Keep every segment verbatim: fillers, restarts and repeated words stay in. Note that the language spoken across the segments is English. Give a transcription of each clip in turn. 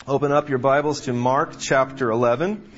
Open up your Bibles to Mark chapter eleven.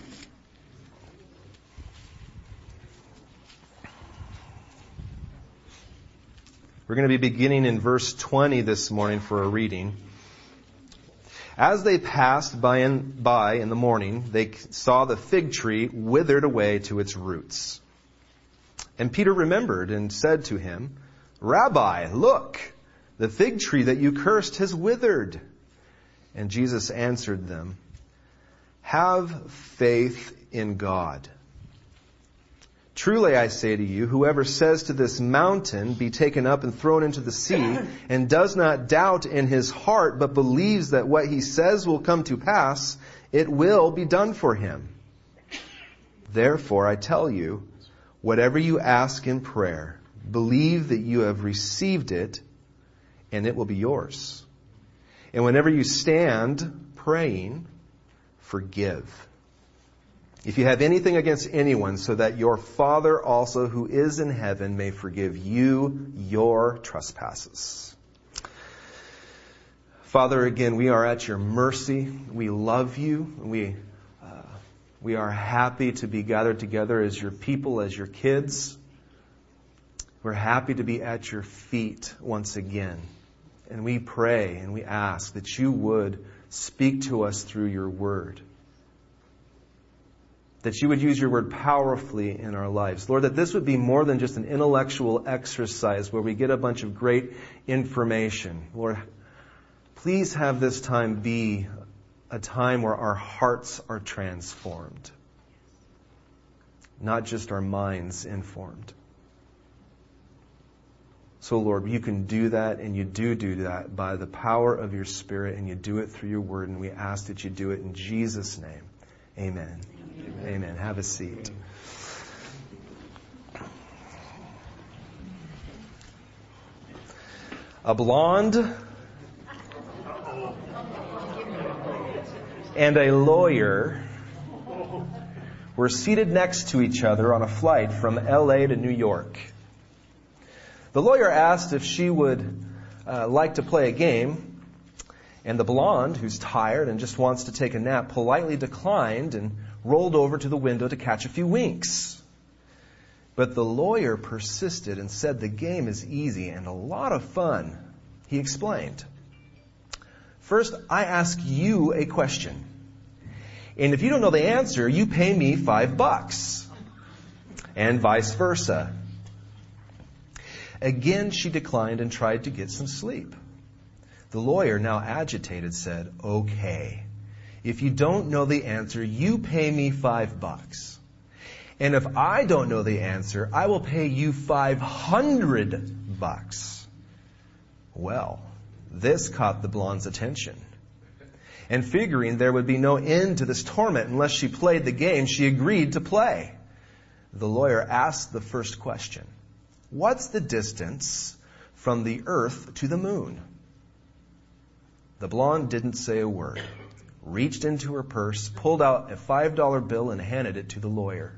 We're going to be beginning in verse twenty this morning for a reading. As they passed by in, by in the morning, they saw the fig tree withered away to its roots. And Peter remembered and said to him, "Rabbi, look, the fig tree that you cursed has withered." And Jesus answered them, "Have faith in God. Truly I say to you, whoever says to this mountain, 'Be taken up and thrown into the sea,' and does not doubt in his heart, but believes that what he says will come to pass, it will be done for him. Therefore I tell you, whatever you ask in prayer, believe that you have received it, and it will be yours. And whenever you stand praying, forgive, if you have anything against anyone, so that your Father also who is in heaven may forgive you your trespasses." Father, again, we are at your mercy. We love you. We, uh, we are happy to be gathered together as your people, as your kids. We're happy to be at your feet once again. And we pray and we ask that you would speak to us through your word. That you would use your word powerfully in our lives. Lord, that this would be more than just an intellectual exercise where we get a bunch of great information. Lord, please have this time be a time where our hearts are transformed, not just our minds informed. So, Lord, you can do that, and you do do that by the power of your Spirit, and you do it through your word, and we ask that you do it in Jesus' name. Amen. Amen. Amen. Have a seat. A blonde and a lawyer were seated next to each other on a flight from L A to New York. The lawyer asked if she would uh, like to play a game, and the blonde, who's tired and just wants to take a nap, politely declined and rolled over to the window to catch a few winks. But the lawyer persisted and said the game is easy and a lot of fun. He explained, "First, I ask you a question, and if you don't know the answer, you pay me five bucks, and vice versa." Again, she declined and tried to get some sleep. The lawyer, now agitated, said, "Okay, if you don't know the answer, you pay me five bucks. And if I don't know the answer, I will pay you five hundred bucks. Well, this caught the blonde's attention. And figuring there would be no end to this torment unless she played the game, she agreed to play. The lawyer asked the first question. "What's the distance from the earth to the moon?" The blonde didn't say a word, reached into her purse, pulled out a five dollar bill and handed it to the lawyer.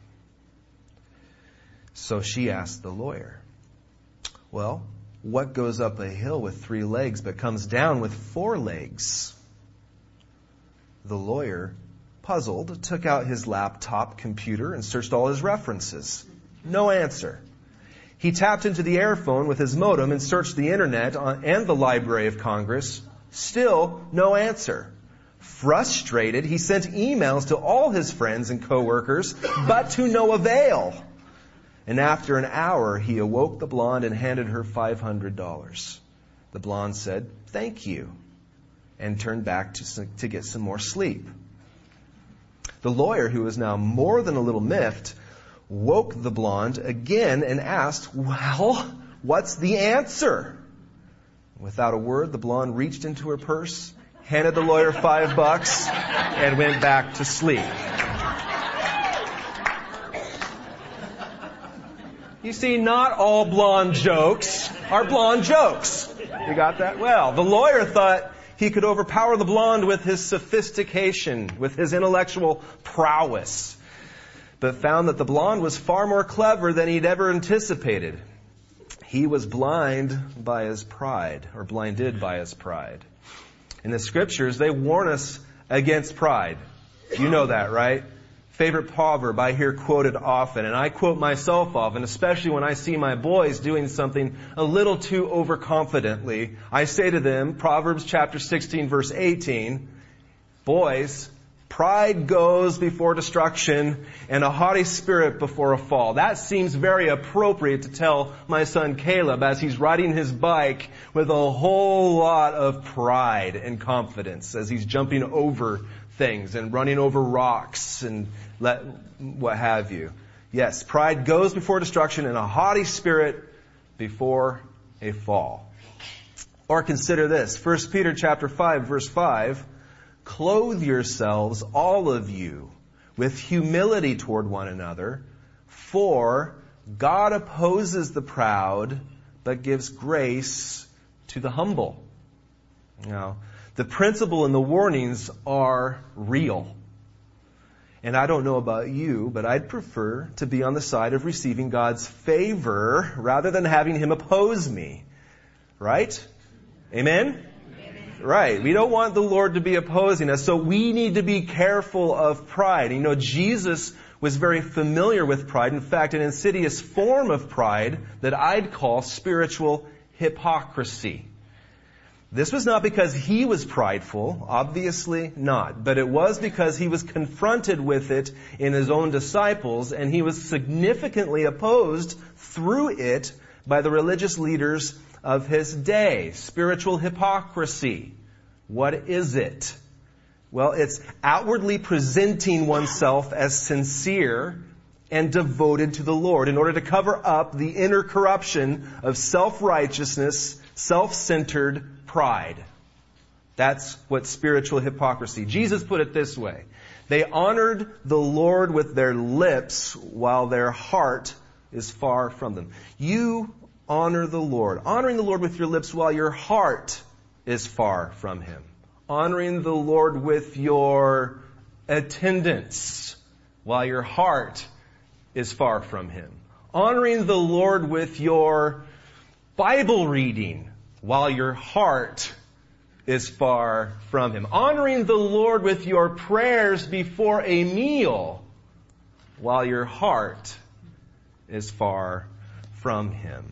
So she asked the lawyer, "Well, what goes up a hill with three legs but comes down with four legs?" The lawyer, puzzled, took out his laptop computer and searched all his references. No answer. He tapped into the airphone with his modem and searched the internet and the Library of Congress. Still no answer. Frustrated, he sent emails to all his friends and coworkers, but to no avail. And after an hour, he awoke the blonde and handed her five hundred dollars. The blonde said, "Thank you," and turned back to, to get some more sleep. The lawyer, who was now more than a little miffed, woke the blonde again and asked, "Well, what's the answer?" Without a word, the blonde reached into her purse, handed the lawyer five bucks, and went back to sleep. You see, not all blonde jokes are blonde jokes. You got that? Well, the lawyer thought he could overpower the blonde with his sophistication, with his intellectual prowess, but found that the blonde was far more clever than he'd ever anticipated. He was blind by his pride, or blinded by his pride. In the Scriptures, they warn us against pride. You know that, right? Favorite proverb I hear quoted often, and I quote myself often, especially when I see my boys doing something a little too overconfidently. I say to them, Proverbs chapter sixteen, verse eighteen, boys, pride goes before destruction, and a haughty spirit before a fall. That seems very appropriate to tell my son Caleb as he's riding his bike with a whole lot of pride and confidence as he's jumping over things and running over rocks and let, what have you. Yes, pride goes before destruction, and a haughty spirit before a fall. Or consider this, First Peter chapter five, verse five, clothe yourselves, all of you, with humility toward one another, for God opposes the proud, but gives grace to the humble. Now, the principle and the warnings are real. And I don't know about you, but I'd prefer to be on the side of receiving God's favor rather than having Him oppose me. Right? Amen? Right. We don't want the Lord to be opposing us, so we need to be careful of pride. You know, Jesus was very familiar with pride. In fact, an insidious form of pride that I'd call spiritual hypocrisy. This was not because He was prideful, obviously not, but it was because He was confronted with it in His own disciples, and He was significantly opposed through it by the religious leaders of His day. Spiritual hypocrisy. What is it? Well, it's outwardly presenting oneself as sincere and devoted to the Lord in order to cover up the inner corruption of self-righteousness, self-centered pride. That's what spiritual hypocrisy. Jesus put it this way. They honored the Lord with their lips while their heart is far from them. You honor the Lord. Honoring the Lord with your lips while your heart is far from Him. Honoring the Lord with your attendance while your heart is far from Him. Honoring the Lord with your Bible reading while your heart is far from Him. Honoring the Lord with your prayers before a meal while your heart is far from Him.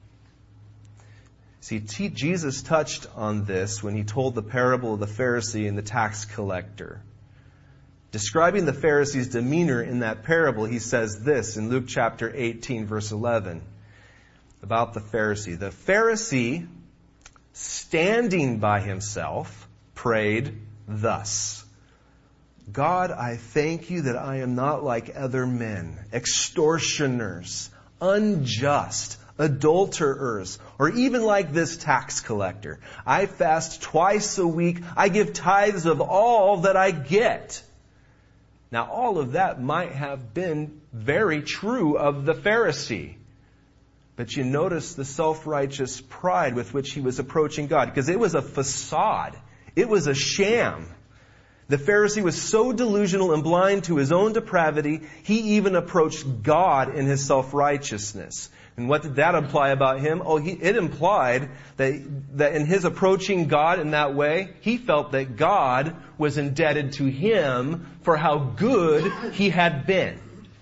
See, T- Jesus touched on this when He told the parable of the Pharisee and the tax collector. Describing the Pharisee's demeanor in that parable, He says this in Luke chapter eighteen, verse eleven, about the Pharisee. The Pharisee, standing by himself, prayed thus, God, I thank You that I am not like other men, extortioners, unjust, adulterers, or even like this tax collector. I fast twice a week. I give tithes of all that I get. Now, all of that might have been very true of the Pharisee. But you notice the self-righteous pride with which he was approaching God, because it was a facade. It was a sham. The Pharisee was so delusional and blind to his own depravity, he even approached God in his self-righteousness. And what did that imply about him? Oh, he, it implied that, that in his approaching God in that way, he felt that God was indebted to him for how good he had been.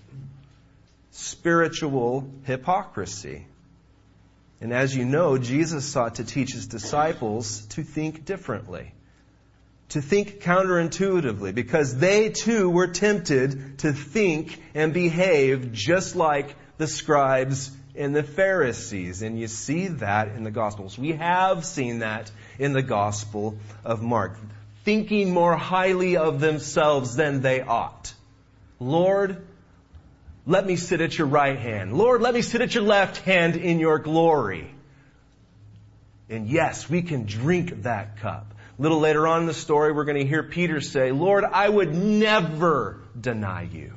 Spiritual hypocrisy. And as you know, Jesus sought to teach His disciples to think differently. To think counterintuitively, because they too were tempted to think and behave just like the scribes and the Pharisees. And you see that in the Gospels. We have seen that in the Gospel of Mark. Thinking more highly of themselves than they ought. Lord, let me sit at Your right hand. Lord, let me sit at Your left hand in Your glory. And yes, we can drink that cup. A little later on in the story, we're going to hear Peter say, Lord, I would never deny You.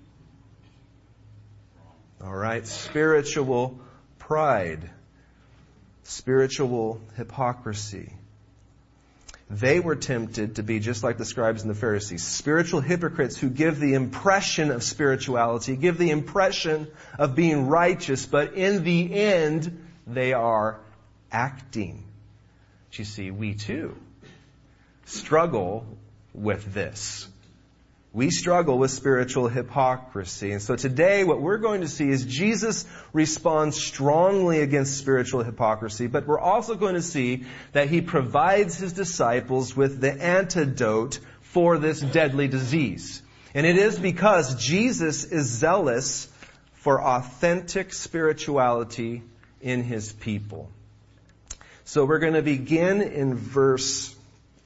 All right, spiritual pride, spiritual hypocrisy. They were tempted to be just like the scribes and the Pharisees, spiritual hypocrites who give the impression of spirituality, give the impression of being righteous, but in the end, they are acting. But you see, we too, struggle with this. We struggle with spiritual hypocrisy. And so today what we're going to see is Jesus responds strongly against spiritual hypocrisy, but we're also going to see that he provides his disciples with the antidote for this deadly disease. And it is because Jesus is zealous for authentic spirituality in his people. So we're going to begin in verse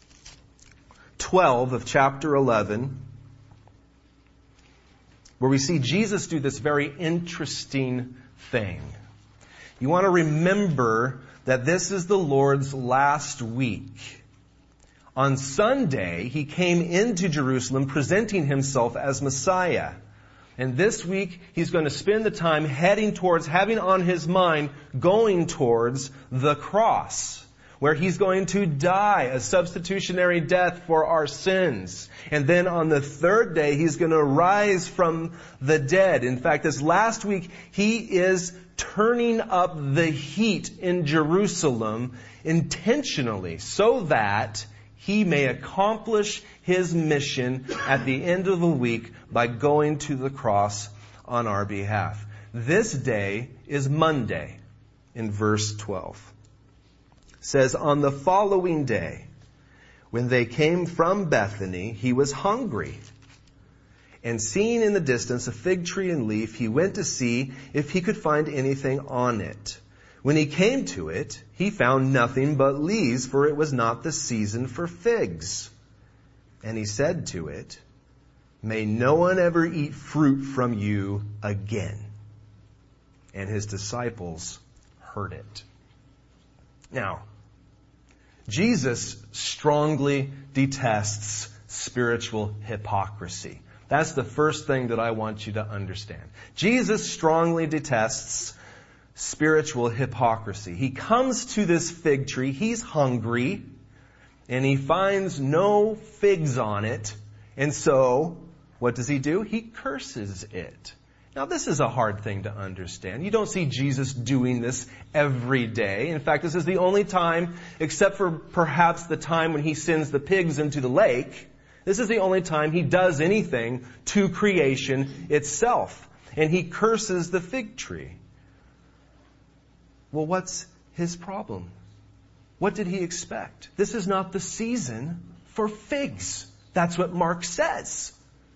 twelve of chapter eleven, where we see Jesus do this very interesting thing. You want to remember that this is the Lord's last week. On Sunday, he came into Jerusalem presenting himself as Messiah. And this week, he's going to spend the time heading towards, having on his mind, going towards the cross, where he's going to die a substitutionary death for our sins. And then on the third day, he's going to rise from the dead. In fact, this last week, he is turning up the heat in Jerusalem intentionally so that he may accomplish his mission at the end of the week by going to the cross on our behalf. This day is Monday in verse twelve. It says, on the following day, when they came from Bethany, he was hungry. And seeing in the distance a fig tree and leaf, he went to see if he could find anything on it. When he came to it, he found nothing but leaves, for it was not the season for figs. And he said to it, may no one ever eat fruit from you again. And his disciples heard it. Now, Jesus strongly detests spiritual hypocrisy. That's the first thing that I want you to understand. Jesus strongly detests spiritual hypocrisy. He comes to this fig tree, he's hungry, and he finds no figs on it. And so, what does he do? He curses it. Now, this is a hard thing to understand. You don't see Jesus doing this every day. In fact, this is the only time, except for perhaps the time when he sends the pigs into the lake, this is the only time he does anything to creation itself. And he curses the fig tree. Well, what's his problem? What did he expect? This is not the season for figs. That's what Mark says.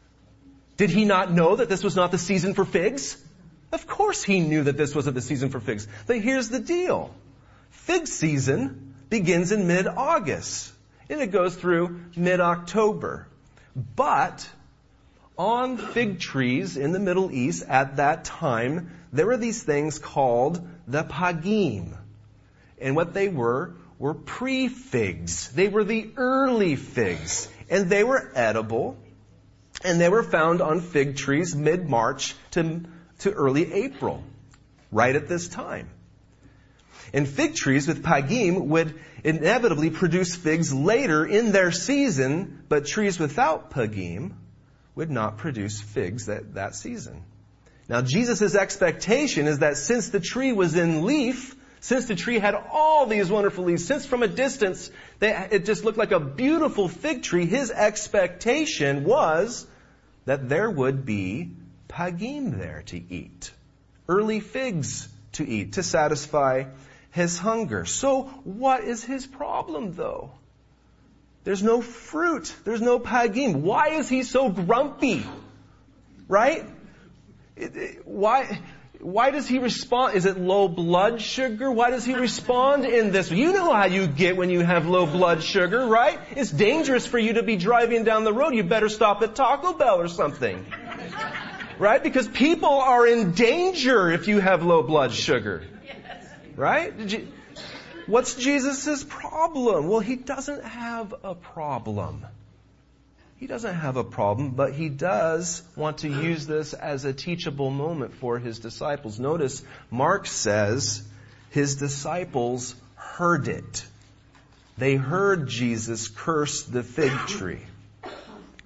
Did he not know that this was not the season for figs? Of course he knew that this wasn't the season for figs. But here's the deal. Fig season begins in mid-August. And it goes through mid-October. But on fig trees in the Middle East at that time, there were these things called the pagim. And what they were, were pre-figs. They were the early figs. And they were edible. And they were found on fig trees mid-March to, to early April, right at this time. And fig trees with pagim would inevitably produce figs later in their season, but trees without pagim would not produce figs that, that season. Now, Jesus' expectation is that since the tree was in leaf, since the tree had all these wonderful leaves, since from a distance they, it just looked like a beautiful fig tree, his expectation was that there would be pagim there to eat. Early figs to eat, to satisfy his hunger. So what is his problem, though? There's no fruit. There's no pagim. Why is he so grumpy? Right? It, it, why, why does he respond? Is it low blood sugar? Why does he respond in this? You know how you get when you have low blood sugar, right? It's dangerous for you to be driving down the road. You better stop at Taco Bell or something. Right? Because people are in danger if you have low blood sugar. Right? Did you, what's Jesus' problem? Well, he doesn't have a problem. He doesn't have a problem, but he does want to use this as a teachable moment for his disciples. Notice, Mark says his disciples heard it. They heard Jesus curse the fig tree.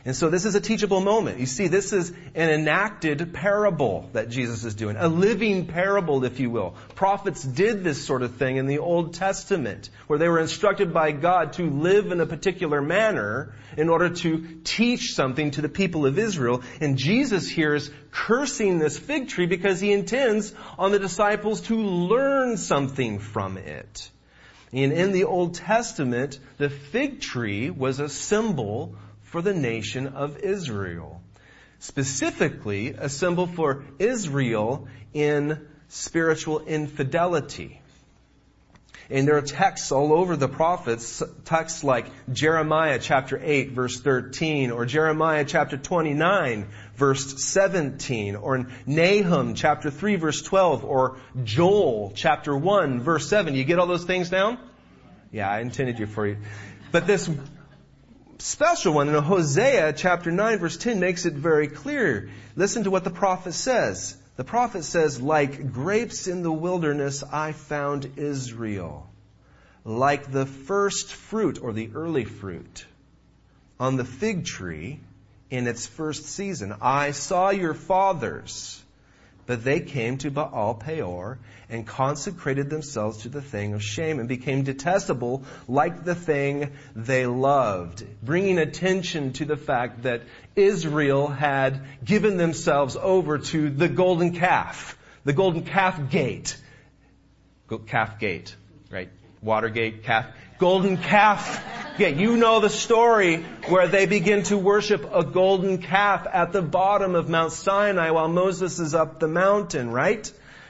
And so this is a teachable moment. You see, this is an enacted parable that Jesus is doing. A living parable, if you will. Prophets did this sort of thing in the Old Testament, where they were instructed by God to live in a particular manner in order to teach something to the people of Israel. And Jesus here is cursing this fig tree because he intends on the disciples to learn something from it. And in the Old Testament, the fig tree was a symbol for the nation of Israel. Specifically, a symbol for Israel in spiritual infidelity. And there are texts all over the prophets, texts like Jeremiah chapter eight verse thirteen, or Jeremiah chapter twenty-nine verse seventeen, or Nahum chapter three verse twelve, or Joel chapter one verse seven. You get all those things down? Yeah, I intended you for you. But this special one in Hosea chapter nine verse ten makes it very clear. Listen to what the prophet says. The prophet says, like grapes in the wilderness I found Israel, like the first fruit or the early fruit on the fig tree in its first season. I saw your fathers, but they came to Baal Peor and consecrated themselves to the thing of shame and became detestable like the thing they loved. Bringing attention to the fact that Israel had given themselves over to the golden calf. The golden calf gate. Calf gate, right? Watergate, calf. Golden calf gate. You know the story where they begin to worship a golden calf at the bottom of Mount Sinai while Moses is up the mountain, right?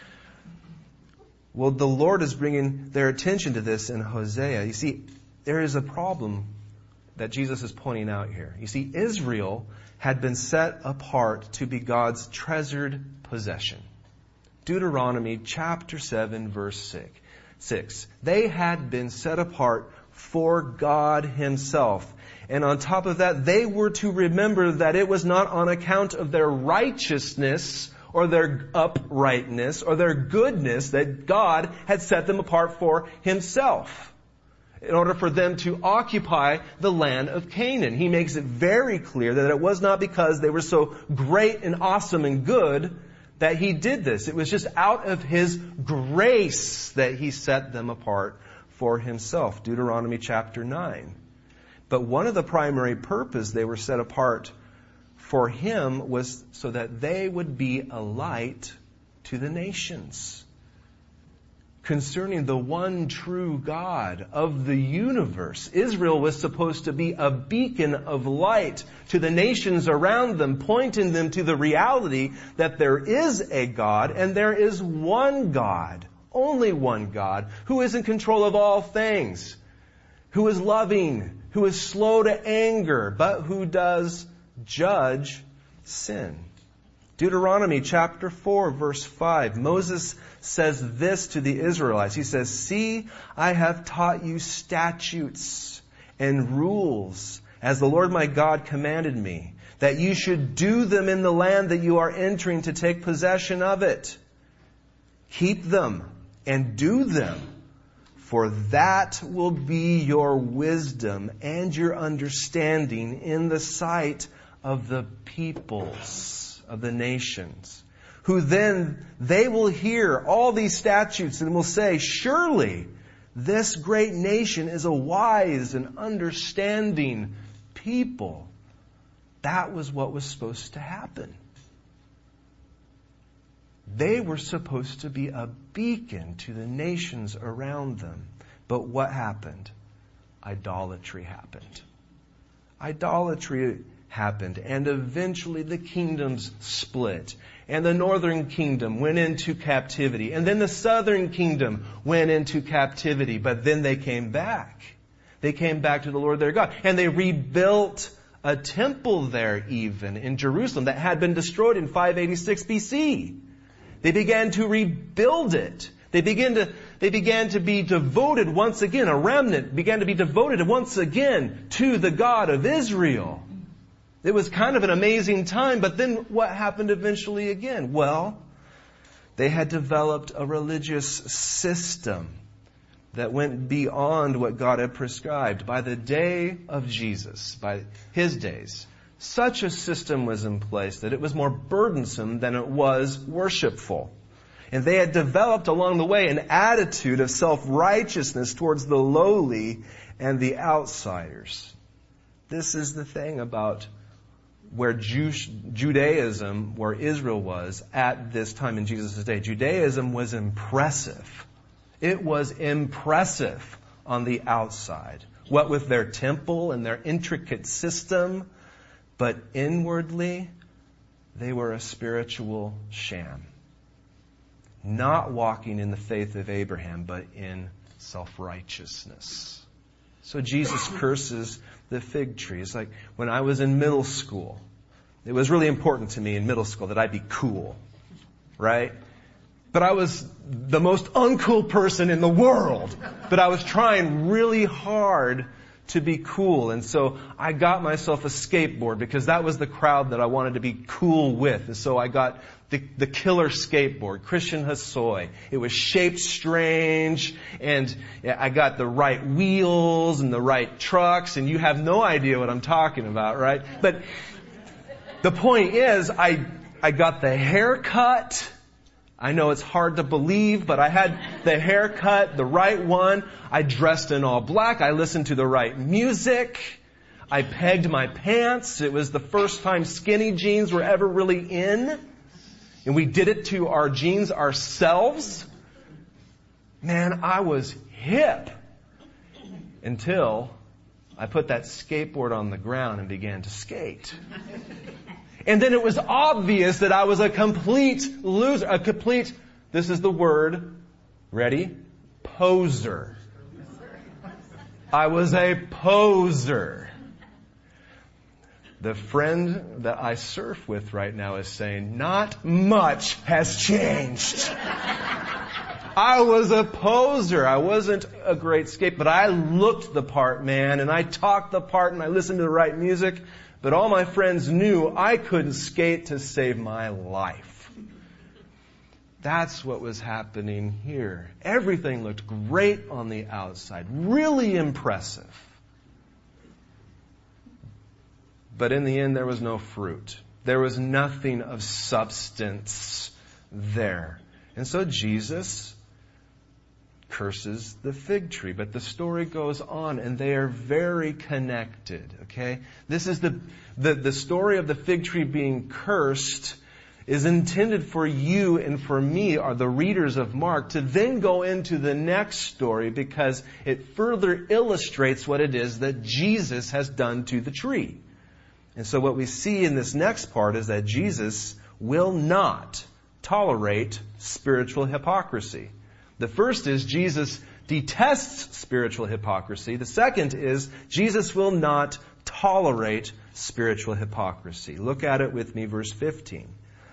Well, the Lord is bringing their attention to this in Hosea. You see, there is a problem that Jesus is pointing out here. You see, Israel had been set apart to be God's treasured possession. Deuteronomy chapter seven verse six. They had been set apart for God Himself. And on top of that, they were to remember that it was not on account of their righteousness or their uprightness or their goodness that God had set them apart for Himself in order for them to occupy the land of Canaan. He makes it very clear that it was not because they were so great and awesome and good that He did this. It was just out of His grace that He set them apart for Himself. Deuteronomy chapter nine. But one of the primary purposes they were set apart for Him was so that they would be a light to the nations concerning the one true God of the universe. Israel was supposed to be a beacon of light to the nations around them, pointing them to the reality that there is a God and there is one God, only one God, who is in control of all things, who is loving, who is slow to anger, but who does judge sin. Deuteronomy chapter four verse five. Moses says this to the Israelites. He says, "See, I have taught you statutes and rules as the Lord my God commanded me, that you should do them in the land that you are entering to take possession of it. Keep them and do them, for that will be your wisdom and your understanding in the sight of the peoples, of the nations, who then they will hear all these statutes and will say, surely this great nation is a wise and understanding people." That was what was supposed to happen. They were supposed to be a beacon to the nations around them. But what happened? Idolatry happened. Idolatry happened, and eventually the kingdoms split. And the northern kingdom went into captivity. And then the southern kingdom went into captivity. But then they came back. They came back to the Lord their God. And they rebuilt a temple there even in Jerusalem that had been destroyed in five eighty-six B C. They began to rebuild it. They began to, they began to be devoted once again, a remnant began to be devoted once again to the God of Israel. It was kind of an amazing time, but then what happened eventually again? Well, they had developed a religious system that went beyond what God had prescribed. By the day of Jesus, by His days, Such a system was in place that it was more burdensome than it was worshipful. And they had developed along the way an attitude of self-righteousness towards the lowly and the outsiders. This is the thing about where Jew- Judaism, where Israel was at this time in Jesus' day. Judaism was impressive. It was impressive on the outside. What with their temple and their intricate system, but inwardly, they were a spiritual sham. Not walking in the faith of Abraham, but in self-righteousness. So Jesus curses the fig tree. It's like when I was in middle school. It was really important to me in middle school that I be cool. Right? But I was the most uncool person in the world. But I was trying really hard to be cool. And so I got myself a skateboard because that was the crowd that I wanted to be cool with. And so I got the, the killer skateboard, Christian Hosoi. It was shaped strange, and I got the right wheels and the right trucks, and you have no idea what I'm talking about, right? But the point is, I, I got the haircut. I know it's hard to believe, but I had the haircut, the right one. I dressed in all black. I listened to the right music. I pegged my pants. It was the first time skinny jeans were ever really in. And we did it to our jeans ourselves. Man, I was hip. Until I put that skateboard on the ground and began to skate. And then it was obvious that I was a complete loser, a complete, this is the word, ready? Poser. I was a poser. The friend that I surf with right now is saying, not much has changed. I was a poser. I wasn't a great skate, but I looked the part, man, and I talked the part, and I listened to the right music. But all my friends knew I couldn't skate to save my life. That's what was happening here. Everything looked great on the outside, really impressive. But in the end, there was no fruit. There was nothing of substance there. And so Jesus curses the fig tree. But the story goes on, and they are very connected, okay? This is the, the, the story of the fig tree being cursed is intended for you and for me, are the readers of Mark, to then go into the next story because it further illustrates what it is that Jesus has done to the tree. And so what we see in this next part is that Jesus will not tolerate spiritual hypocrisy. The first is Jesus detests spiritual hypocrisy. The second is Jesus will not tolerate spiritual hypocrisy. Look at it with me, verse fifteen.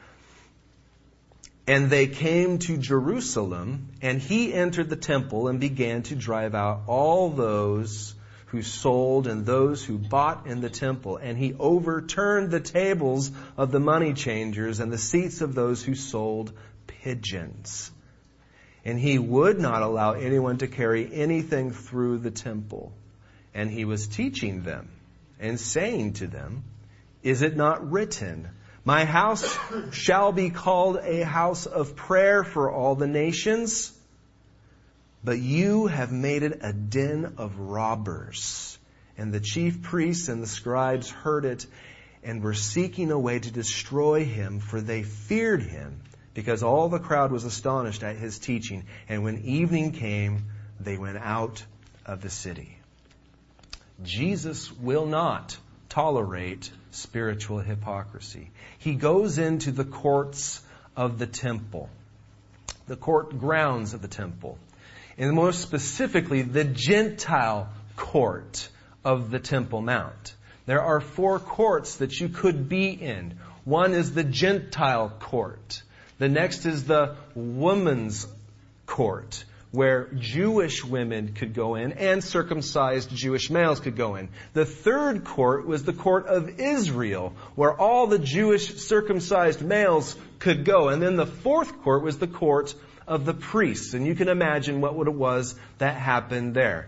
And they came to Jerusalem, and he entered the temple and began to drive out all those who sold and those who bought in the temple. And he overturned the tables of the money changers and the seats of those who sold pigeons. And he would not allow anyone to carry anything through the temple. And he was teaching them and saying to them, is it not written, my house shall be called a house of prayer for all the nations? But you have made it a den of robbers. And the chief priests and the scribes heard it and were seeking a way to destroy him, for they feared him, because all the crowd was astonished at his teaching. And when evening came, they went out of the city. Jesus will not tolerate spiritual hypocrisy. He goes into the courts of the temple, the court grounds of the temple, and more specifically, the Gentile court of the Temple Mount. There are four courts that you could be in. One is the Gentile court. The next is the woman's court, where Jewish women could go in and circumcised Jewish males could go in. The third court was the court of Israel, where all the Jewish circumcised males could go. And then the fourth court was the court of the priests. And you can imagine what it was that happened there.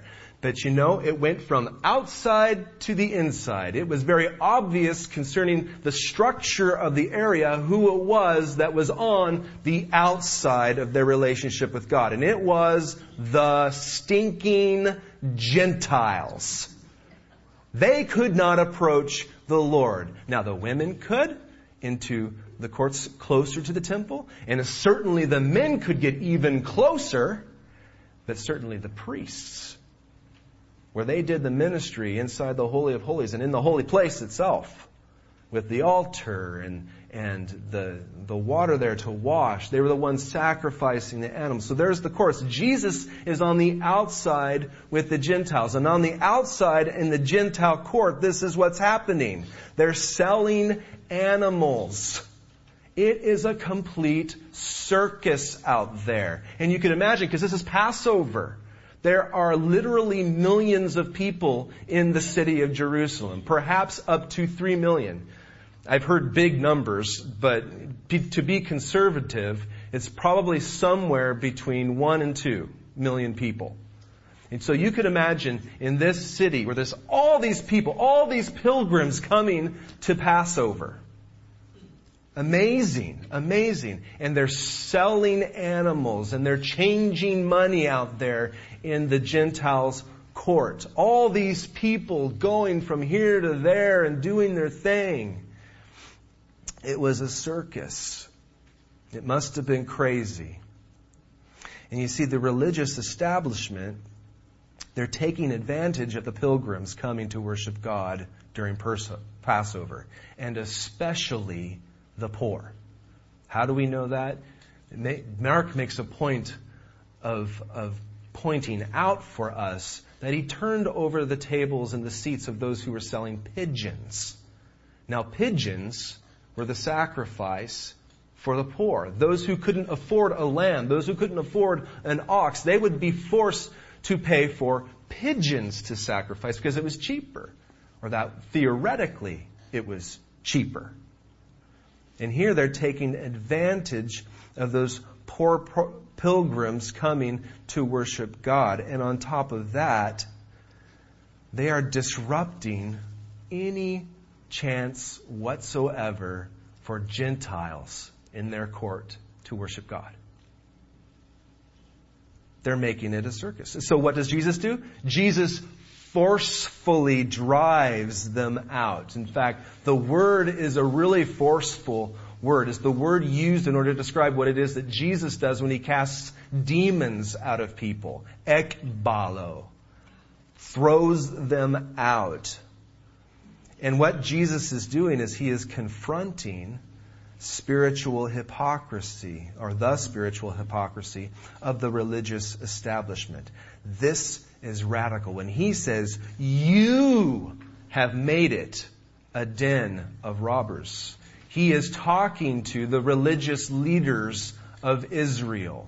But you know, it went from outside to the inside. It was very obvious concerning the structure of the area who it was that was on the outside of their relationship with God. And it was the stinking Gentiles. They could not approach the Lord. Now the women could into the courts closer to the temple. And certainly the men could get even closer. But certainly the priests, where they did the ministry inside the Holy of Holies and in the holy place itself, with the altar and and the the water there to wash. They were the ones sacrificing the animals. So there's the courts. Jesus is on the outside with the Gentiles. And on the outside in the Gentile court, this is what's happening. They're selling animals. It is a complete circus out there. And you can imagine, because this is Passover, there are literally millions of people in the city of Jerusalem, perhaps up to three million. I've heard big numbers, but to be conservative, it's probably somewhere between one and two million people. And so you could imagine in this city where there's all these people, all these pilgrims coming to Passover. Amazing, amazing. And they're selling animals and they're changing money out there in the Gentiles' court. All these people going from here to there and doing their thing. It was a circus. It must have been crazy. And you see, the religious establishment, they're taking advantage of the pilgrims coming to worship God during Passover. And especially the poor. How do we know that? Mark makes a point of, of pointing out for us that he turned over the tables and the seats of those who were selling pigeons. Now, pigeons were the sacrifice for the poor. Those who couldn't afford a lamb, those who couldn't afford an ox, they would be forced to pay for pigeons to sacrifice because it was cheaper. Or that theoretically it was cheaper. And here they're taking advantage of those poor pilgrims coming to worship God. And on top of that, they are disrupting any chance whatsoever for Gentiles in their court to worship God. They're making it a circus. So what does Jesus do? Jesus forcefully drives them out. In fact, the word is a really forceful word. It's the word used in order to describe what it is that Jesus does when he casts demons out of people. Ekbalo. Throws them out. And what Jesus is doing is he is confronting spiritual hypocrisy, or the spiritual hypocrisy of the religious establishment. This is radical. When he says, you have made it a den of robbers, he is talking to the religious leaders of Israel.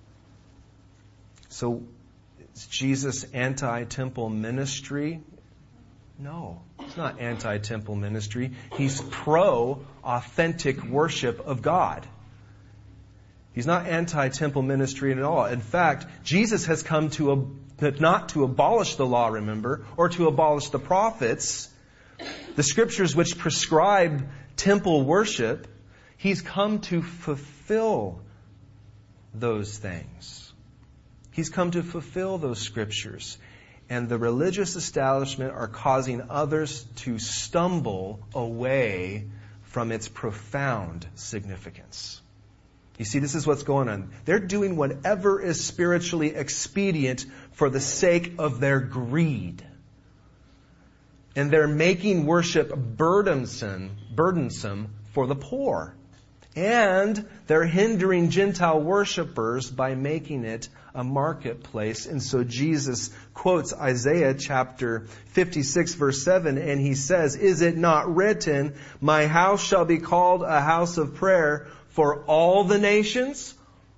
So, is Jesus anti-temple ministry? No, it's not anti-temple ministry. He's pro-authentic worship of God. He's not anti-temple ministry at all. In fact, Jesus has come to a, not to abolish the law, remember, or to abolish the prophets, the scriptures which prescribe temple worship. He's come to fulfill those things. He's come to fulfill those scriptures. And the religious establishment are causing others to stumble away from its profound significance. You see, this is what's going on. They're doing whatever is spiritually expedient for the sake of their greed. And they're making worship burdensome, burdensome for the poor. And they're hindering Gentile worshipers by making it a marketplace. And so Jesus quotes Isaiah chapter fifty-six verse seven, and he says, "Is it not written, my house shall be called a house of prayer for all the nations?"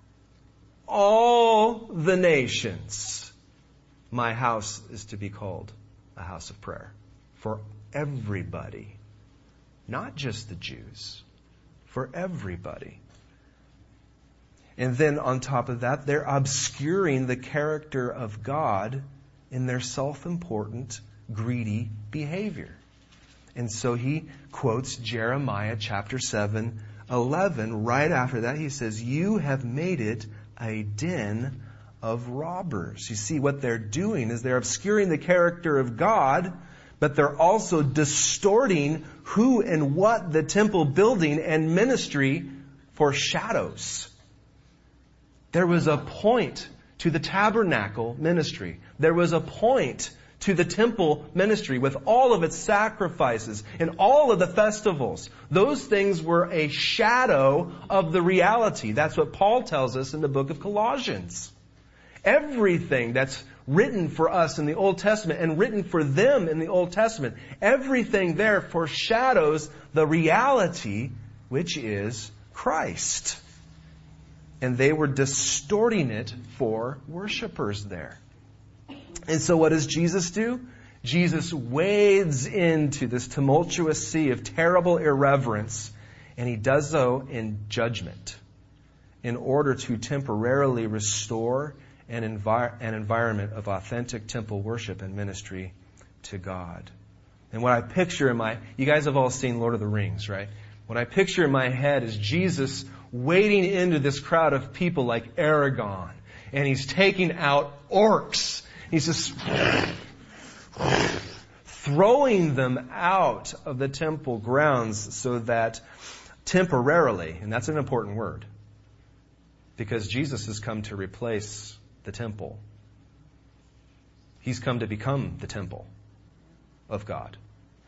All the nations. My house is to be called a house of prayer for everybody. Not just the Jews. For everybody. And then on top of that, they're obscuring the character of God in their self-important, greedy behavior. And so he quotes Jeremiah chapter seven, eleven. Right after that, he says, you have made it a den of robbers. You see, what they're doing is they're obscuring the character of God, but they're also distorting who and what the temple building and ministry foreshadows. There was a point to the tabernacle ministry. There was a point to the temple ministry with all of its sacrifices and all of the festivals. Those things were a shadow of the reality. That's what Paul tells us in the book of Colossians. Everything that's written for us in the Old Testament and written for them in the Old Testament, everything there foreshadows the reality, which is Christ. And they were distorting it for worshipers there. And so what does Jesus do? Jesus wades into this tumultuous sea of terrible irreverence, and he does so in judgment in order to temporarily restore an, envir- an environment of authentic temple worship and ministry to God. And what I picture in my... You guys have all seen Lord of the Rings, right? What I picture in my head is Jesus wading into this crowd of people like Aragorn, and he's taking out orcs. He's just throwing them out of the temple grounds so that temporarily, and that's an important word, because Jesus has come to replace the temple. He's come to become the temple of God.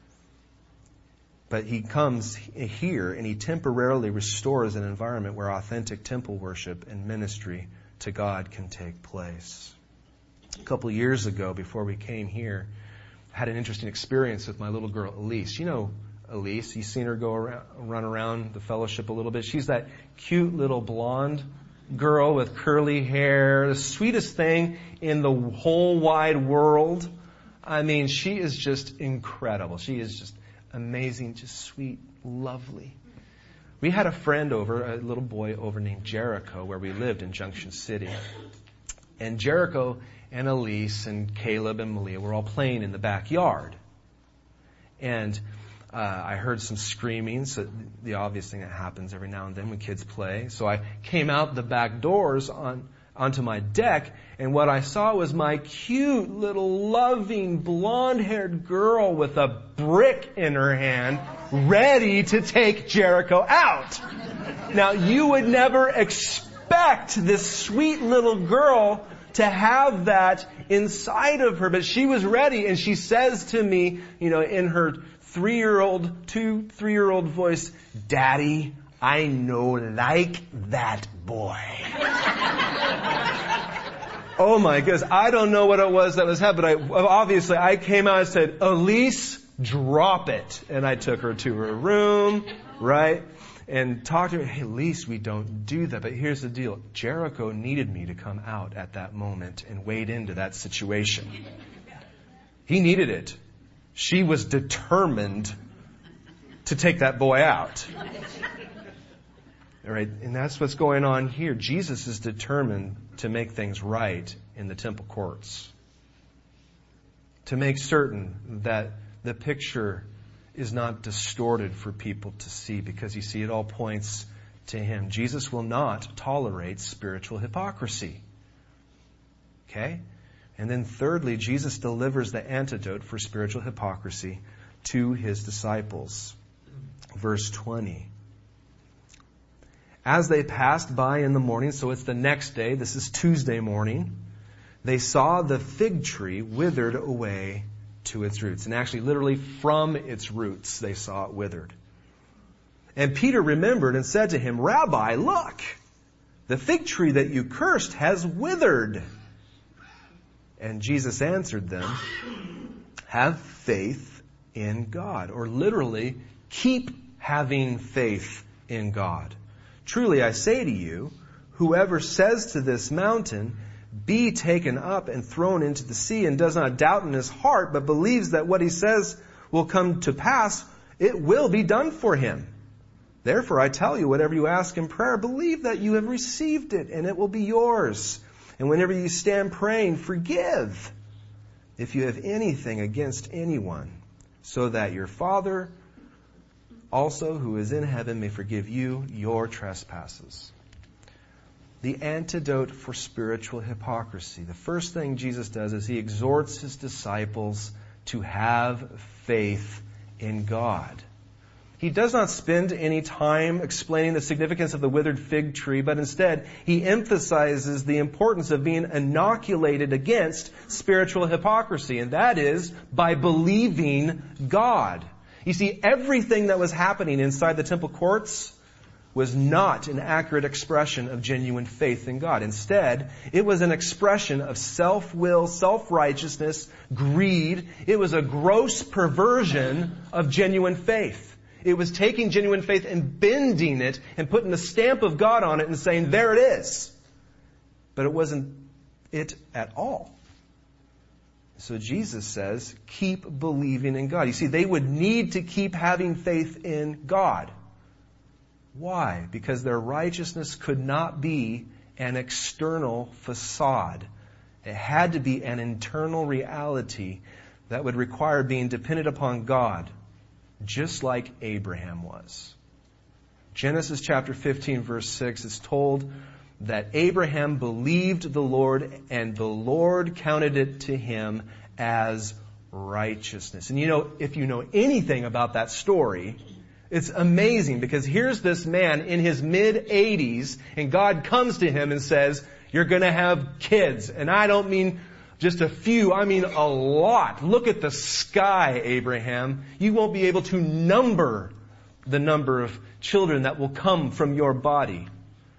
But he comes here and he temporarily restores an environment where authentic temple worship and ministry to God can take place. A couple of years ago, before we came here, I had an interesting experience with my little girl, Elise. You know Elise. You've seen her go around, run around the fellowship a little bit. She's that cute little blonde girl with curly hair, the sweetest thing in the whole wide world. I mean, she is just incredible. She is just amazing, just sweet, lovely. We had a friend over, a little boy over named Jericho, where we lived in Junction City. And Jericho and Elise and Caleb and Malia were all playing in the backyard. And uh, I heard some screaming, so the obvious thing that happens every now and then when kids play. So I came out the back doors on onto my deck, and what I saw was my cute little loving blonde-haired girl with a brick in her hand, ready to take Jericho out. Now, you would never expect this sweet little girl to have that inside of her, but she was ready, and she says to me, you know, in her three-year-old, two, three-year-old voice, "Daddy, I no like that boy." Oh my goodness, I don't know what it was that was happening, but I, obviously I came out and said, "Elise, drop it." And I took her to her room, right? And talked to her, "Hey, Elise, we don't do that." But here's the deal. Jericho needed me to come out at that moment and wade into that situation. He needed it. She was determined to take that boy out. All right, and that's what's going on here. Jesus is determined to make things right in the temple courts, to make certain that the picture is not distorted for people to see, because you see, it all points to Him. Jesus will not tolerate spiritual hypocrisy. Okay? And then thirdly, Jesus delivers the antidote for spiritual hypocrisy to His disciples. Verse twenty. As they passed by in the morning, so it's the next day, this is Tuesday morning, they saw the fig tree withered away to its roots. And actually, literally from its roots, they saw it withered. And Peter remembered and said to him, "Rabbi, look, the fig tree that you cursed has withered." And Jesus answered them, "Have faith in God." Or literally, keep having faith in God. "Truly I say to you, whoever says to this mountain, 'Be taken up and thrown into the sea,' and does not doubt in his heart, but believes that what he says will come to pass, it will be done for him. Therefore I tell you, whatever you ask in prayer, believe that you have received it, and it will be yours. And whenever you stand praying, forgive, if you have anything against anyone, so that your Father also who is in heaven may forgive you your trespasses. The antidote for spiritual hypocrisy. The first thing Jesus does is he exhorts his disciples to have faith in God. He does not spend any time explaining the significance of the withered fig tree, but instead he emphasizes the importance of being inoculated against spiritual hypocrisy, and that is by believing God. You see, everything that was happening inside the temple courts was not an accurate expression of genuine faith in God. Instead, it was an expression of self-will, self-righteousness, greed. It was a gross perversion of genuine faith. It was taking genuine faith and bending it and putting the stamp of God on it and saying, there it is. But it wasn't it at all. So Jesus says, keep believing in God. You see, they would need to keep having faith in God. Why? Because their righteousness could not be an external facade. It had to be an internal reality that would require being dependent upon God, just like Abraham was. Genesis chapter fifteen, verse six is told that Abraham believed the Lord, and the Lord counted it to him as righteousness. And you know, if you know anything about that story, it's amazing, because here's this man in his mid-eighties, and God comes to him and says, you're going to have kids. And I don't mean just a few, I mean a lot. Look at the sky, Abraham. You won't be able to number the number of children that will come from your body.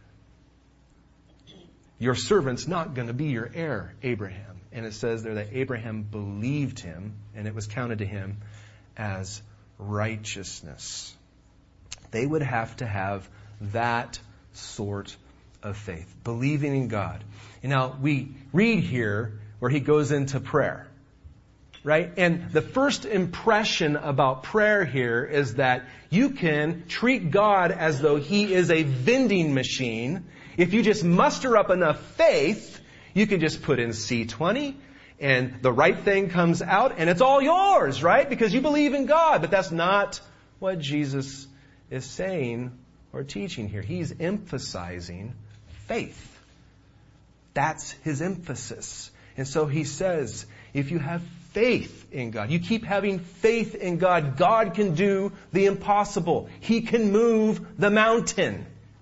Your servant's not going to be your heir, Abraham. And it says there that Abraham believed him, and it was counted to him as righteousness. They would have to have that sort of faith, believing in God. And now we read here where he goes into prayer, right? And the first impression about prayer here is that you can treat God as though he is a vending machine. If you just muster up enough faith, you can just put in C twenty and the right thing comes out and it's all yours, right? Because you believe in God. But that's not what Jesus is saying or teaching here. He's emphasizing faith. That's his emphasis. And so he says, if you have faith in God, you keep having faith in God, God can do the impossible. He can move the mountain.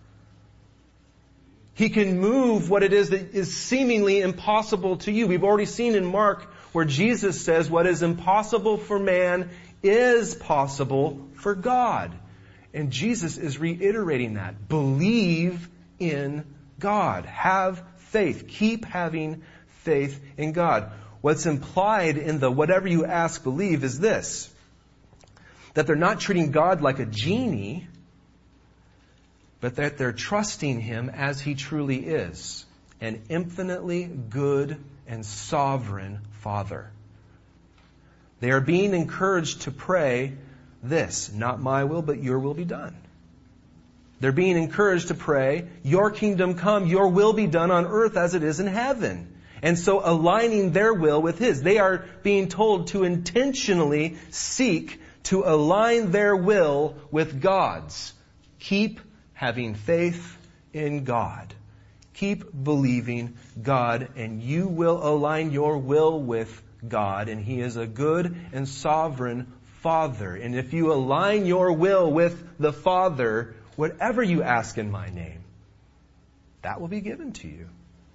He can move what it is that is seemingly impossible to you. We've already seen in Mark where Jesus says what is impossible for man is possible for God. And Jesus is reiterating that. Believe in God. Have faith. Keep having faith in God. What's implied in the whatever you ask, believe is this. That they're not treating God like a genie, but that they're trusting him as he truly is. An infinitely good and sovereign Father. They are being encouraged to pray this, not my will, but your will be done. They're being encouraged to pray, your kingdom come, your will be done on earth as it is in heaven. And so aligning their will with his. They are being told to intentionally seek to align their will with God's. Keep having faith in God. Keep believing God, and you will align your will with God, and he is a good and sovereign Father. And if you align your will with the Father, whatever you ask in my name, that will be given to you.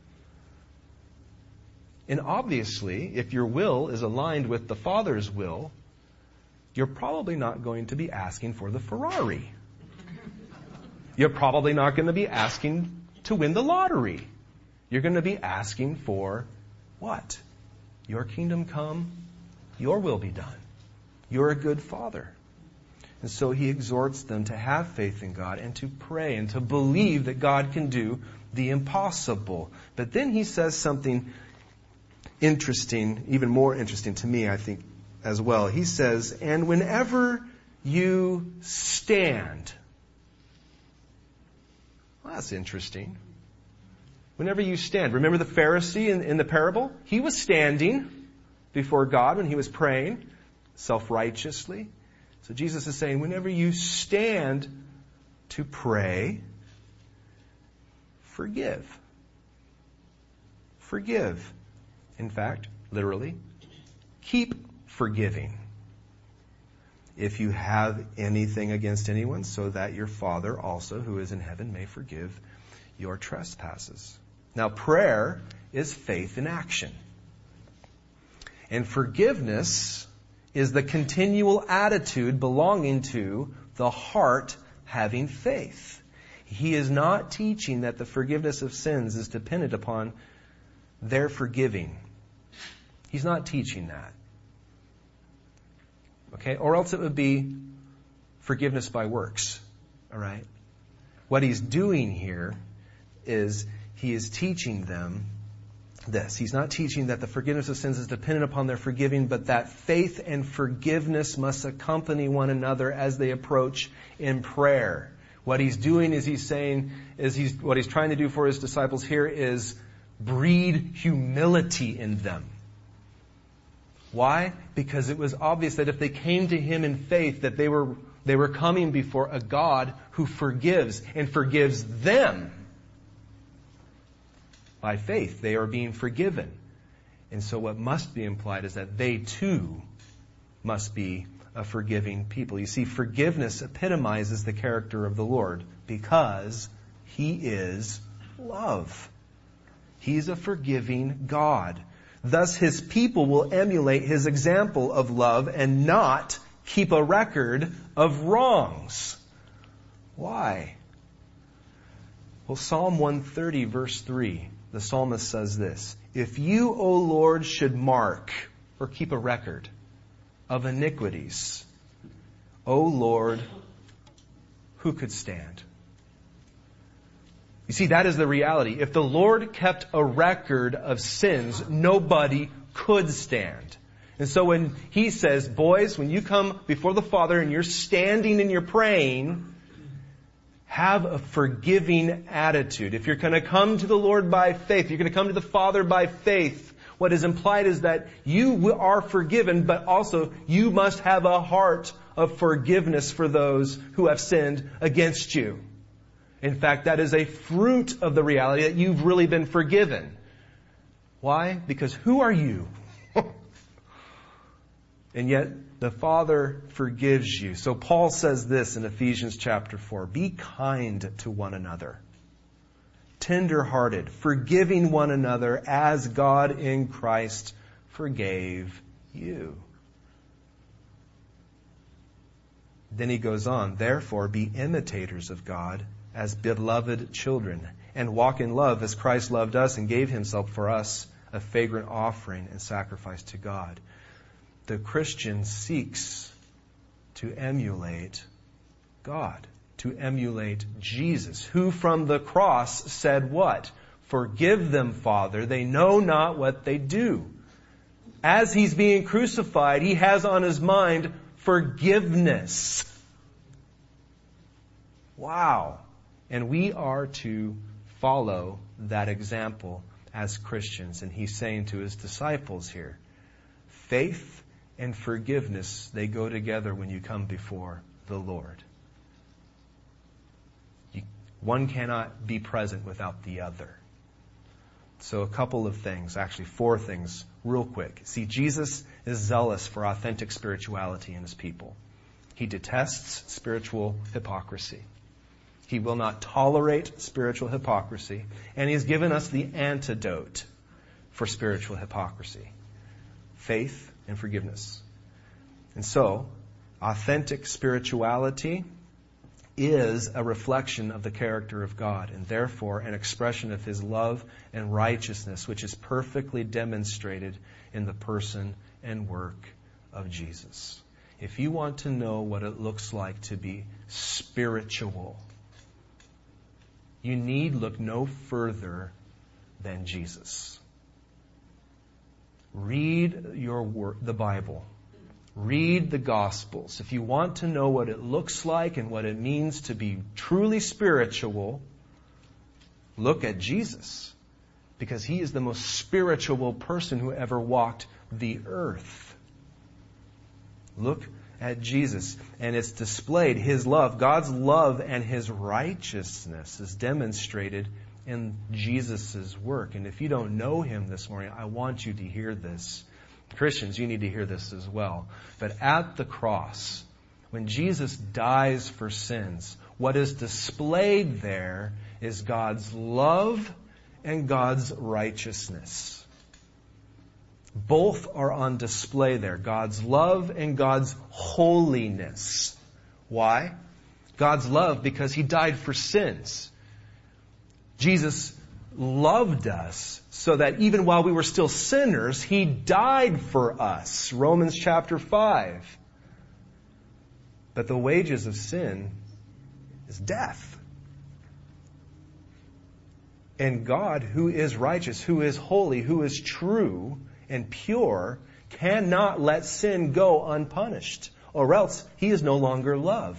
And obviously, if your will is aligned with the Father's will, you're probably not going to be asking for the Ferrari. You're probably not going to be asking to win the lottery. You're going to be asking for what? Your kingdom come, your will be done. You're a good Father. And so he exhorts them to have faith in God and to pray and to believe that God can do the impossible. But then he says something interesting, even more interesting to me, I think, as well. He says, and whenever you stand. Well, that's interesting. Whenever you stand. Remember the Pharisee in, in the parable? He was standing, before God when he was praying, self-righteously. So Jesus is saying, whenever you stand to pray, forgive. Forgive. In fact, literally, keep forgiving. If you have anything against anyone, so that your Father also, who is in heaven, may forgive your trespasses. Now, prayer is faith in action. And forgiveness is the continual attitude belonging to the heart having faith. He is not teaching that the forgiveness of sins is dependent upon their forgiving. He's not teaching that. Okay? Or else it would be forgiveness by works. All right? What he's doing here is he is teaching them this. He's not teaching that the forgiveness of sins is dependent upon their forgiving, but that faith and forgiveness must accompany one another as they approach in prayer. What he's doing is he's saying, is he's, what he's trying to do for his disciples here is breed humility in them. Why? Because it was obvious that if they came to him in faith, that they were, they were coming before a God who forgives and forgives them. By faith, they are being forgiven. And so what must be implied is that they too must be a forgiving people. You see, forgiveness epitomizes the character of the Lord because he is love. He's a forgiving God. Thus, his people will emulate his example of love and not keep a record of wrongs. Why? Well, Psalm one thirty, verse three. The psalmist says this, if you, O Lord, should mark or keep a record of iniquities, O Lord, who could stand? You see, that is the reality. If the Lord kept a record of sins, nobody could stand. And so when he says, boys, when you come before the Father and you're standing and you're praying, have a forgiving attitude. If you're going to come to the Lord by faith, you're going to come to the Father by faith, what is implied is that you are forgiven, but also you must have a heart of forgiveness for those who have sinned against you. In fact, that is a fruit of the reality that you've really been forgiven. Why? Because who are you? And yet, the Father forgives you. So Paul says this in Ephesians chapter four. Be kind to one another. Tender-hearted, forgiving one another as God in Christ forgave you. Then he goes on, therefore be imitators of God as beloved children, and walk in love as Christ loved us and gave himself for us, a fragrant offering and sacrifice to God. The Christian seeks to emulate God, to emulate Jesus, who from the cross said what? Forgive them, Father, they know not what they do. As he's being crucified, he has on his mind forgiveness. Wow. And we are to follow that example as Christians. And he's saying to his disciples here, faith and forgiveness, they go together when you come before the Lord. You, one cannot be present without the other. So a couple of things, actually four things, real quick. See, Jesus is zealous for authentic spirituality in his people. He detests spiritual hypocrisy. He will not tolerate spiritual hypocrisy. And he has given us the antidote for spiritual hypocrisy. Faith and forgiveness. And so, authentic spirituality is a reflection of the character of God, and therefore an expression of his love and righteousness, which is perfectly demonstrated in the person and work of Jesus. If you want to know what it looks like to be spiritual, you need look no further than Jesus. Read your word, the Bible. Read the Gospels. If you want to know what it looks like and what it means to be truly spiritual, look at Jesus. Because he is the most spiritual person who ever walked the earth. Look at Jesus, and it's displayed. His love, God's love and His righteousness is demonstrated in Jesus' work. And if you don't know Him this morning, I want you to hear this. Christians, you need to hear this as well. But at the cross, when Jesus dies for sins, what is displayed there is God's love and God's righteousness. Both are on display there. God's love and God's holiness. Why? God's love because He died for sins. Jesus loved us so that even while we were still sinners, He died for us. Romans chapter five. But the wages of sin is death. And God, who is righteous, who is holy, who is true and pure, cannot let sin go unpunished, or else He is no longer love.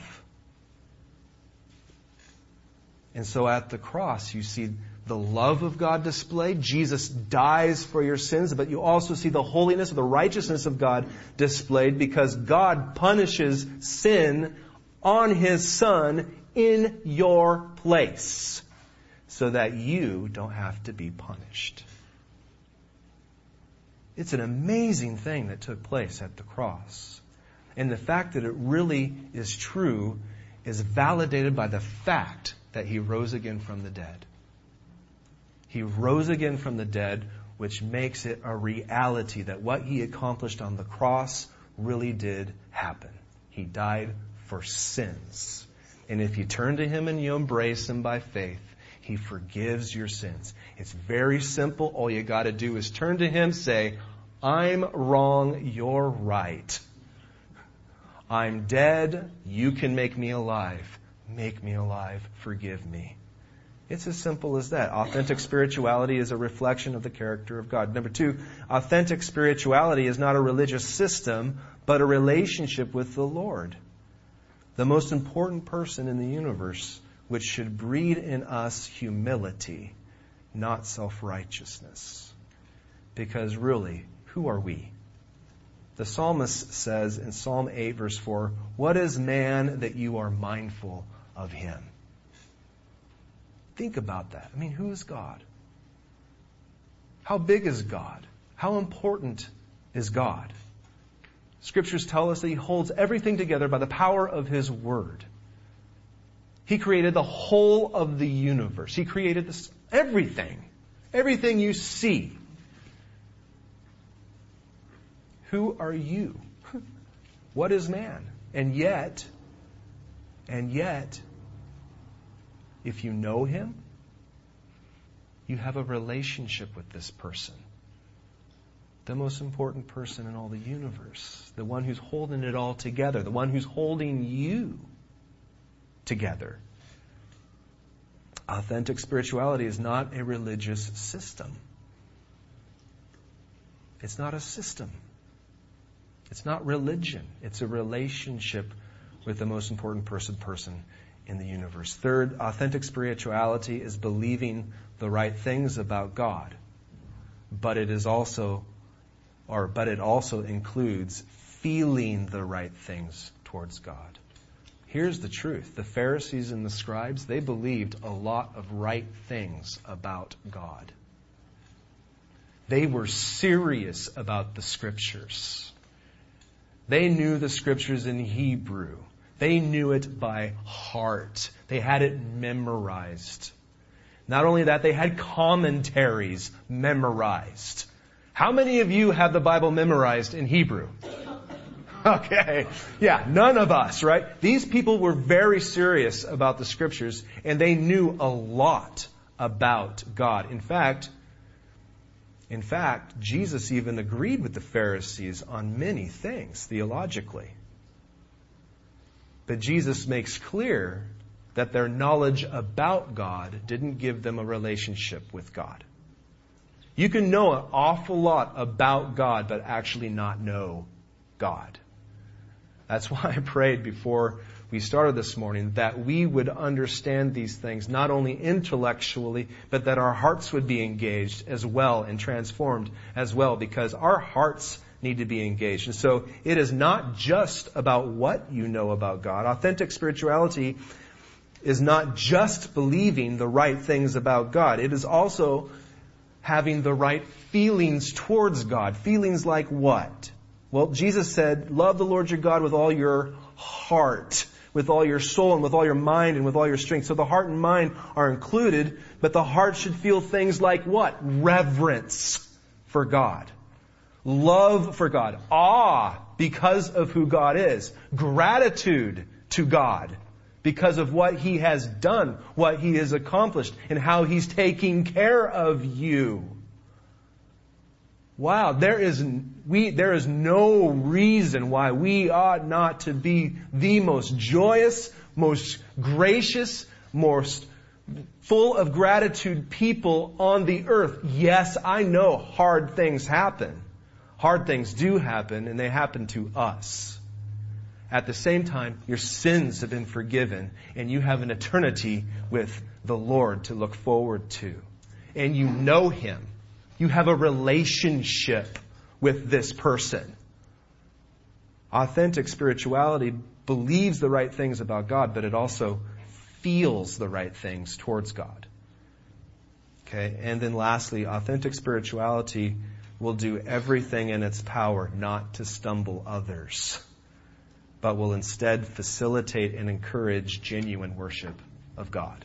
And so at the cross, you see the love of God displayed. Jesus dies for your sins, but you also see the holiness, the righteousness of God displayed, because God punishes sin on His Son in your place, so that you don't have to be punished. It's an amazing thing that took place at the cross. And the fact that it really is true is validated by the fact that He rose again from the dead. He rose again from the dead, which makes it a reality that what He accomplished on the cross really did happen. He died for sins. And if you turn to Him and you embrace Him by faith, He forgives your sins. It's very simple. All you got to do is turn to Him, say, I'm wrong, you're right. I'm dead, you can make me alive. Make me alive, forgive me. It's as simple as that. Authentic spirituality is a reflection of the character of God. Number two, authentic spirituality is not a religious system, but a relationship with the Lord. The most important person in the universe, which should breed in us humility, not self-righteousness. Because really, who are we? The psalmist says in Psalm eight, verse four, what is man that you are mindful of him? Think about that. I mean, who is God? How big is God? How important is God? Scriptures tell us that He holds everything together by the power of His Word. He created the whole of the universe. He created this, everything. Everything you see. Who are you? What is man? And yet, and yet, if you know Him, you have a relationship with this person. The most important person in all the universe. The one who's holding it all together. The one who's holding you together. Authentic spirituality is not a religious system. It's not a system. It's not religion. It's a relationship with the most important person person in the universe. Third, authentic spirituality is believing the right things about God. But it is also, or but it also includes feeling the right things towards God. Here's the truth. The Pharisees and the scribes, they believed a lot of right things about God. They were serious about the Scriptures. They knew the Scriptures in Hebrew. They knew it by heart. They had it memorized. Not only that, they had commentaries memorized. How many of you have the Bible memorized in Hebrew? Okay. Yeah, none of us, right? These people were very serious about the Scriptures, and they knew a lot about God. In fact, in fact, Jesus even agreed with the Pharisees on many things theologically. But Jesus makes clear that their knowledge about God didn't give them a relationship with God. You can know an awful lot about God, but actually not know God. That's why I prayed before we started this morning, that we would understand these things not only intellectually, but that our hearts would be engaged as well and transformed as well, because our hearts need to be engaged. And so it is not just about what you know about God. Authentic spirituality is not just believing the right things about God. It is also having the right feelings towards God. Feelings like what? Well, Jesus said, love the Lord your God with all your heart, with all your soul, and with all your mind, and with all your strength. So the heart and mind are included, but the heart should feel things like what? Reverence for God. Love for God. Awe because of who God is. Gratitude to God because of what He has done, what He has accomplished, and how He's taking care of you. Wow, there is we there is no reason why we ought not to be the most joyous, most gracious, most full of gratitude people on the earth. Yes, I know hard things happen. Hard things do happen, and they happen to us. At the same time, your sins have been forgiven, and you have an eternity with the Lord to look forward to. And you know Him. You have a relationship with this person. Authentic spirituality believes the right things about God, but it also feels the right things towards God. Okay, and then lastly, authentic spirituality will do everything in its power not to stumble others, but will instead facilitate and encourage genuine worship of God.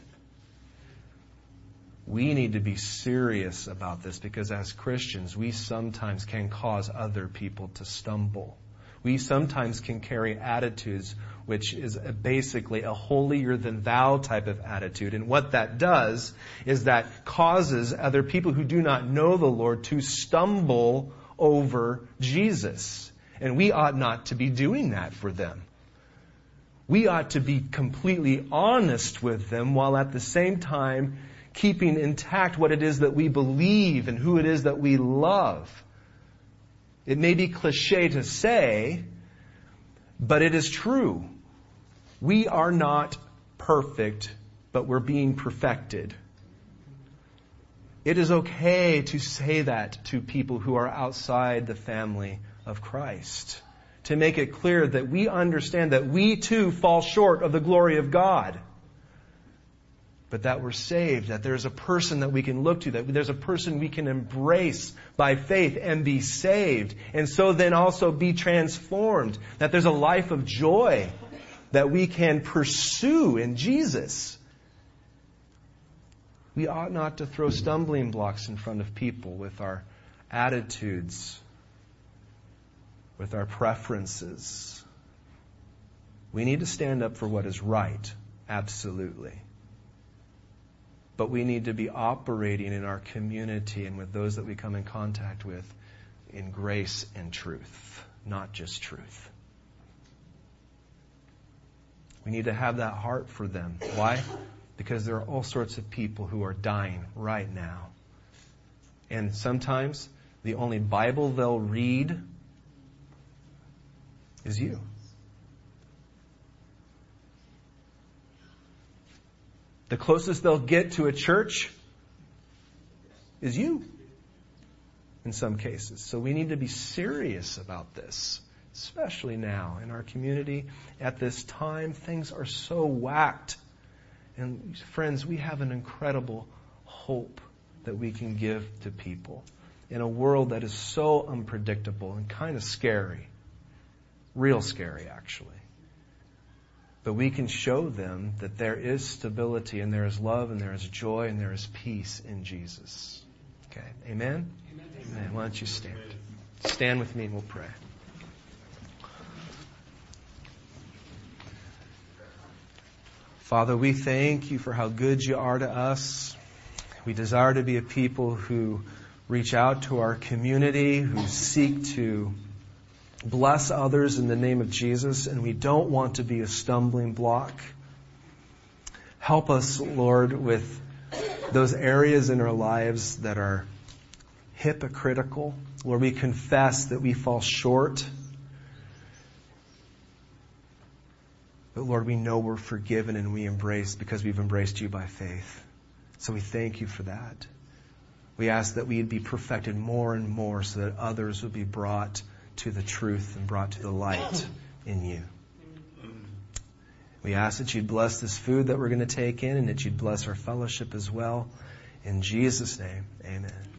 We need to be serious about this, because as Christians, we sometimes can cause other people to stumble. We sometimes can carry attitudes which is basically a holier-than-thou type of attitude. And what that does is that causes other people who do not know the Lord to stumble over Jesus. And we ought not to be doing that for them. We ought to be completely honest with them, while at the same time keeping intact what it is that we believe and who it is that we love. It may be cliche to say, but it is true. We are not perfect, but we're being perfected. It is okay to say that to people who are outside the family of Christ, to make it clear that we understand that we too fall short of the glory of God, but that we're saved, that there's a person that we can look to, that there's a person we can embrace by faith and be saved, and so then also be transformed, that there's a life of joy that we can pursue in Jesus. We ought not to throw stumbling blocks in front of people with our attitudes, with our preferences. We need to stand up for what is right, absolutely. But we need to be operating in our community and with those that we come in contact with in grace and truth, not just truth. We need to have that heart for them. Why? Because there are all sorts of people who are dying right now. And sometimes the only Bible they'll read is you. The closest they'll get to a church is you, in some cases. So we need to be serious about this, especially now in our community. At this time, things are so whacked. And friends, we have an incredible hope that we can give to people in a world that is so unpredictable and kind of scary. Real scary, actually. But we can show them that there is stability and there is love and there is joy and there is peace in Jesus. Okay. Amen? Amen. Amen. Why don't you stand? Stand with me and we'll pray. Father, we thank you for how good you are to us. We desire to be a people who reach out to our community, who seek to bless others in the name of Jesus, and we don't want to be a stumbling block. Help us, Lord, with those areas in our lives that are hypocritical, where we confess that we fall short. But Lord, we know we're forgiven and we embrace because we've embraced you by faith. So we thank you for that. We ask that we'd be perfected more and more so that others would be brought to the truth and brought to the light in you. We ask that you'd bless this food that we're going to take in and that you'd bless our fellowship as well. In Jesus' name, amen.